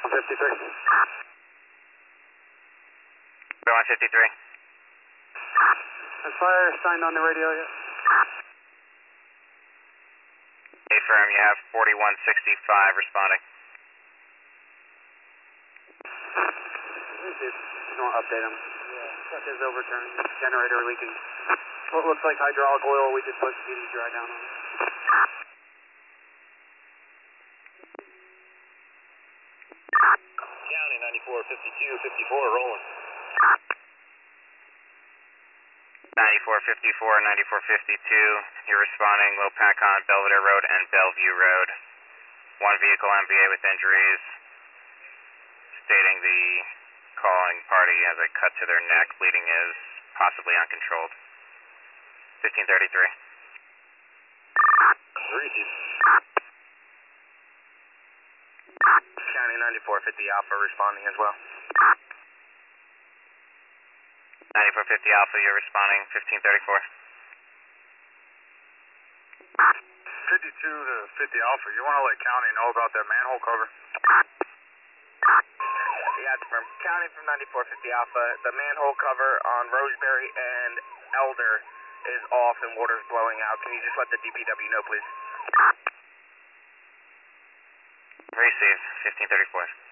53. Go on 53. Has fire signed on the radio yet? Affirm, you have 4165 responding. You don't update them. Yeah. Truck is overturned. Generator leaking. What looks like hydraulic oil, we just put CD dry down on it. County 9452, 54, rolling. 9454, 9452. You're responding low pack on Belvedere Road and Bellevue Road. One vehicle MVA with injuries. Stating the calling party has a cut to their neck. Bleeding is possibly uncontrolled. 1533. Reese's. County 9450 Alpha responding as well. 9450 Alpha, you're responding 1534. 52 to 50 Alpha, you want to let County know about that manhole cover? Yeah, it's from County from 9450 Alpha. The manhole cover on Roseberry and Elder is off and water's blowing out. Can you just let the DPW know, please? Receive 1534.